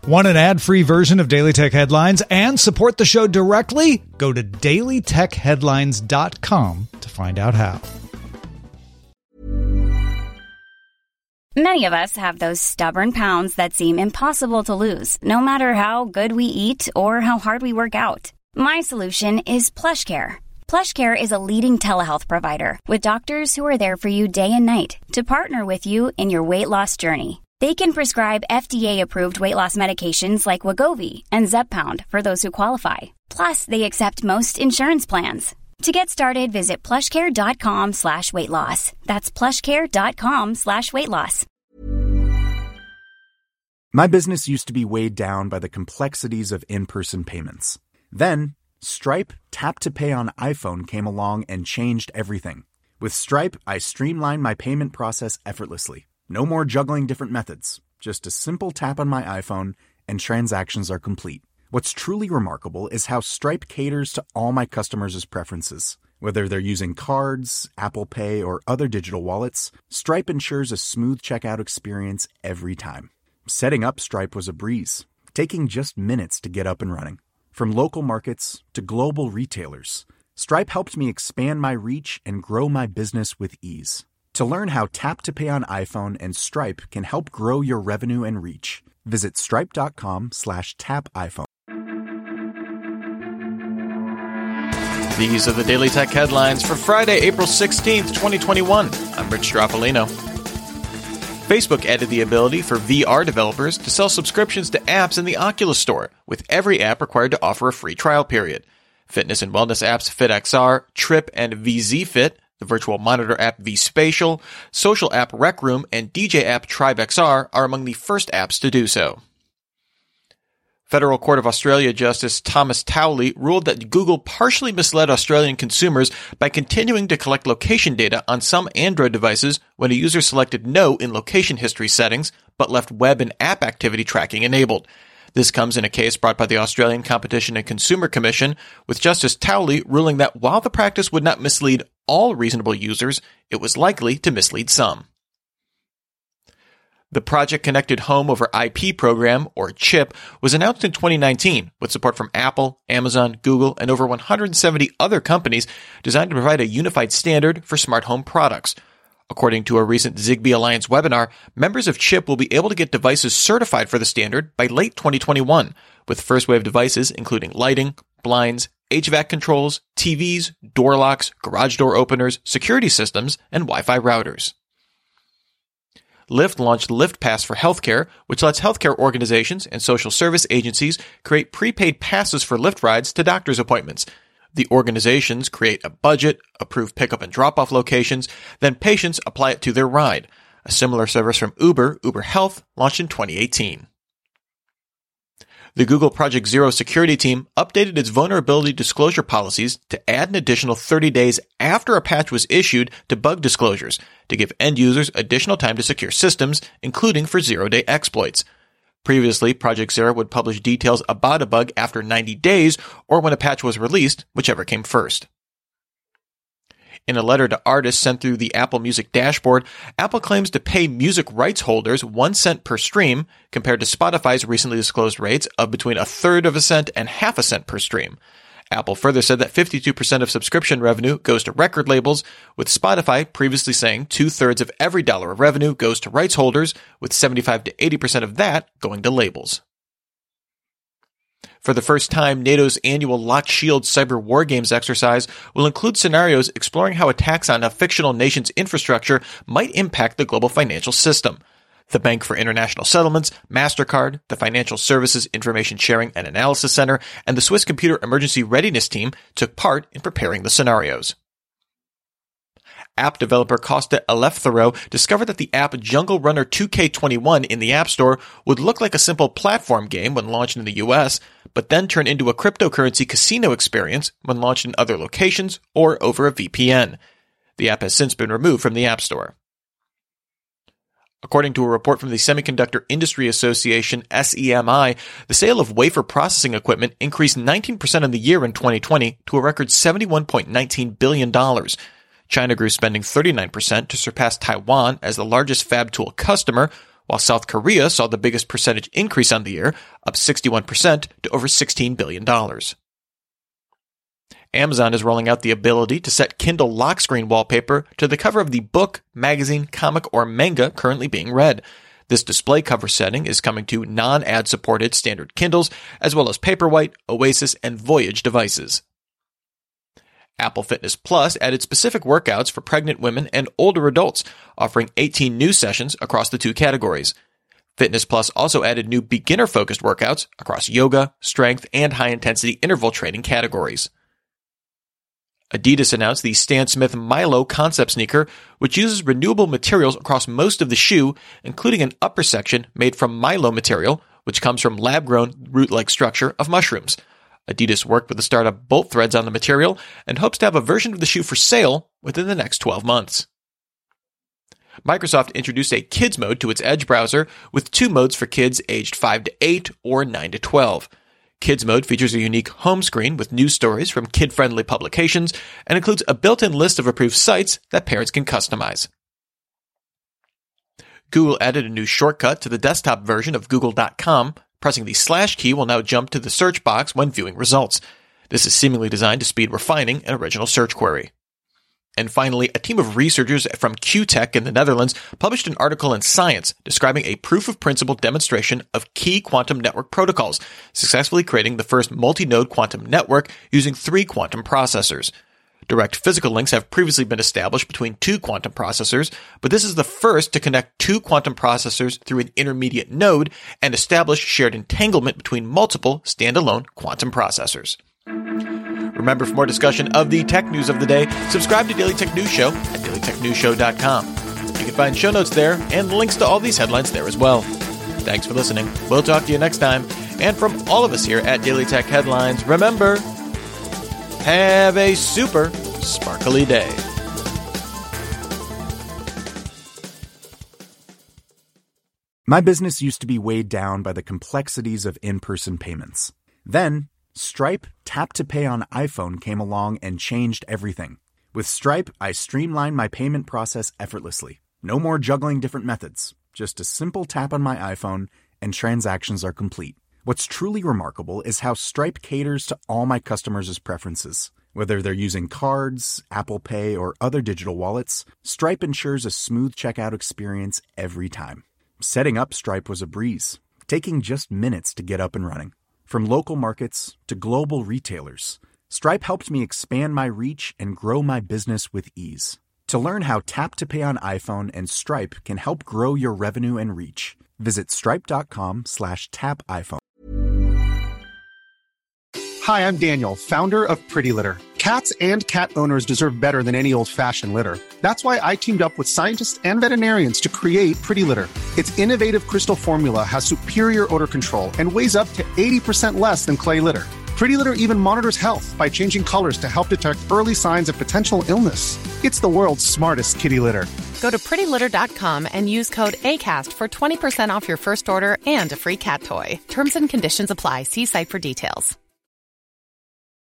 Want an ad-free version of Daily Tech Headlines and support the show directly? Go to dailytechheadlines.com to find out how. Many of us have those stubborn pounds that seem impossible to lose, no matter how good we eat or how hard we work out. My solution is PlushCare. PlushCare is a leading telehealth provider with doctors who are there for you day and night to partner with you in your weight loss journey. They can prescribe FDA-approved weight loss medications like Wegovy and Zepbound for those who qualify. Plus, they accept most insurance plans. To get started, visit plushcare.com/weightloss. That's plushcare.com/weightloss. My business used to be weighed down by the complexities of in-person payments. Then, Stripe Tap to Pay on iPhone came along and changed everything. With Stripe, I streamlined my payment process effortlessly. No more juggling different methods. Just a simple tap on my iPhone and transactions are complete. What's truly remarkable is how Stripe caters to all my customers' preferences. Whether they're using cards, Apple Pay, or other digital wallets, Stripe ensures a smooth checkout experience every time. Setting up Stripe was a breeze, taking just minutes to get up and running. From local markets to global retailers, Stripe helped me expand my reach and grow my business with ease. To learn how Tap to Pay on iPhone and Stripe can help grow your revenue and reach, visit stripe.com/tapiphone. These are the Daily Tech Headlines for Friday, April 16th, 2021. I'm Rich Stroffolino. Facebook added the ability for VR developers to sell subscriptions to apps in the Oculus Store, with every app required to offer a free trial period. Fitness and wellness apps FitXR, Trip, and VZFit, the virtual monitor app vSpatial, social app Rec Room, and DJ app TribeXR are among the first apps to do so. Federal Court of Australia Justice Thomas Towley ruled that Google partially misled Australian consumers by continuing to collect location data on some Android devices when a user selected No in location history settings, but left web and app activity tracking enabled. This comes in a case brought by the Australian Competition and Consumer Commission, with Justice Towley ruling that while the practice would not mislead all reasonable users, it was likely to mislead some. The Project Connected Home over IP program, or CHIP, was announced in 2019 with support from Apple, Amazon, Google, and over 170 other companies designed to provide a unified standard for smart home products. According to a recent Zigbee Alliance webinar, members of CHIP will be able to get devices certified for the standard by late 2021, with first-wave devices including lighting, blinds, HVAC controls, TVs, door locks, garage door openers, security systems, and Wi-Fi routers. Lyft launched Lyft Pass for healthcare, which lets healthcare organizations and social service agencies create prepaid passes for Lyft rides to doctor's appointments. The organizations create a budget, approve pickup and drop-off locations, then patients apply it to their ride. A similar service from Uber, Uber Health, launched in 2018. The Google Project Zero security team updated its vulnerability disclosure policies to add an additional 30 days after a patch was issued to bug disclosures to give end users additional time to secure systems, including for zero-day exploits. Previously, Project Zero would publish details about a bug after 90 days or when a patch was released, whichever came first. In a letter to artists sent through the Apple Music dashboard, Apple claims to pay music rights holders 1 cent per stream, compared to Spotify's recently disclosed rates of between 1/3 cent and 1/2 cent per stream. Apple further said that 52% of subscription revenue goes to record labels, with Spotify previously saying 2/3 of every dollar of revenue goes to rights holders, with 75 to 80% of that going to labels. For the first time, NATO's annual Locked Shield Cyber War Games exercise will include scenarios exploring how attacks on a fictional nation's infrastructure might impact the global financial system. The Bank for International Settlements, MasterCard, the Financial Services Information Sharing and Analysis Center, and the Swiss Computer Emergency Readiness Team took part in preparing the scenarios. App developer Costa Elefthero discovered that the app Jungle Runner 2K21 in the App Store would look like a simple platform game when launched in the US, but then turn into a cryptocurrency casino experience when launched in other locations or over a VPN. The app has since been removed from the App Store. According to a report from the Semiconductor Industry Association, SEMI, the sale of wafer processing equipment increased 19% in the year in 2020 to a record $71.19 billion. China grew spending 39% to surpass Taiwan as the largest fab tool customer, while South Korea saw the biggest percentage increase on the year, up 61% to over $16 billion. Amazon is rolling out the ability to set Kindle lock screen wallpaper to the cover of the book, magazine, comic, or manga currently being read. This display cover setting is coming to non-ad supported standard Kindles, as well as Paperwhite, Oasis, and Voyage devices. Apple Fitness Plus added specific workouts for pregnant women and older adults, offering 18 new sessions across the two categories. Fitness Plus also added new beginner-focused workouts across yoga, strength, and high-intensity interval training categories. Adidas announced the Stan Smith Milo concept sneaker, which uses renewable materials across most of the shoe, including an upper section made from Milo material, which comes from lab-grown root-like structure of mushrooms. Adidas worked with the startup Bolt Threads on the material and hopes to have a version of the shoe for sale within the next 12 months. Microsoft introduced a Kids mode to its Edge browser with two modes for kids aged 5 to 8 or 9 to 12. Kids mode features a unique home screen with news stories from kid-friendly publications and includes a built-in list of approved sites that parents can customize. Google added a new shortcut to the desktop version of Google.com. Pressing the / key will now jump to the search box when viewing results. This is seemingly designed to speed refining an original search query. And finally, a team of researchers from QTech in the Netherlands published an article in Science describing a proof-of-principle demonstration of key quantum network protocols, successfully creating the first multi-node quantum network using 3 quantum processors. Direct physical links have previously been established between 2 quantum processors, but this is the first to connect 2 quantum processors through an intermediate node and establish shared entanglement between multiple standalone quantum processors. Remember, for more discussion of the tech news of the day, subscribe to Daily Tech News Show at dailytechnewsshow.com. You can find show notes there and links to all these headlines there as well. Thanks for listening. We'll talk to you next time. And from all of us here at Daily Tech Headlines, remember, have a super sparkly day. My business used to be weighed down by the complexities of in-person payments. Then, Stripe Tap to Pay on iPhone came along and changed everything. With Stripe, I streamlined my payment process effortlessly. No more juggling different methods. Just a simple tap on my iPhone and transactions are complete. What's truly remarkable is how Stripe caters to all my customers' preferences. Whether they're using cards, Apple Pay, or other digital wallets, Stripe ensures a smooth checkout experience every time. Setting up Stripe was a breeze, taking just minutes to get up and running. From local markets to global retailers, Stripe helped me expand my reach and grow my business with ease. To learn how Tap to Pay on iPhone and Stripe can help grow your revenue and reach, visit stripe.com/tapiphone. Hi, I'm Daniel, founder of Pretty Litter. Cats and cat owners deserve better than any old-fashioned litter. That's why I teamed up with scientists and veterinarians to create Pretty Litter. Its innovative crystal formula has superior odor control and weighs up to 80% less than clay litter. Pretty Litter even monitors health by changing colors to help detect early signs of potential illness. It's the world's smartest kitty litter. Go to prettylitter.com and use code ACAST for 20% off your first order and a free cat toy. Terms and conditions apply. See site for details.